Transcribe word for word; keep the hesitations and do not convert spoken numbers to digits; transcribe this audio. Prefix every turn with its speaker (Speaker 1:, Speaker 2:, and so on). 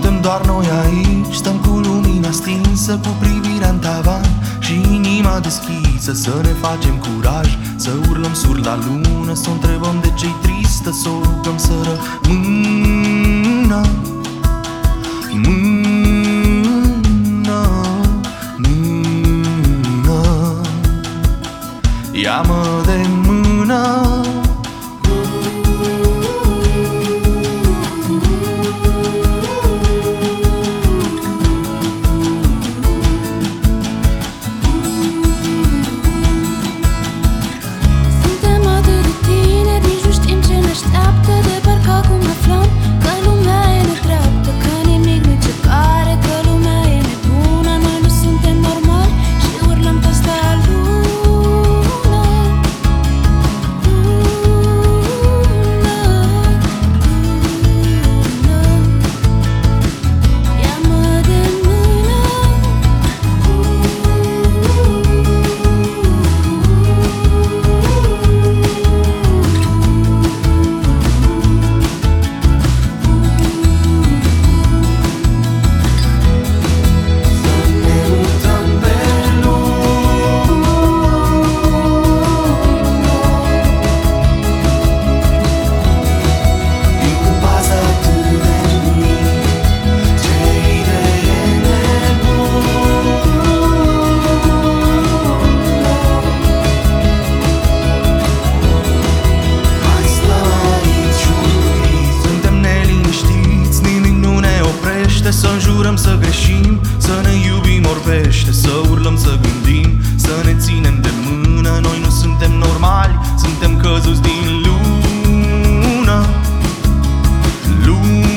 Speaker 1: Suntem doar noi aici, stăm cu lumina stinsă, cu privirea în tavan și inima deschisă. Să ne facem curaj, să urlăm sur la lună, să o întrebăm de ce-i tristă, să o rugăm să rămână. Mână, mână, ia-mă de mână. Să înjurăm, să greșim, să ne iubim orbește, să urlăm, să gândim, să ne ținem de mână. Noi nu suntem normali, suntem căzuți din lună, lună.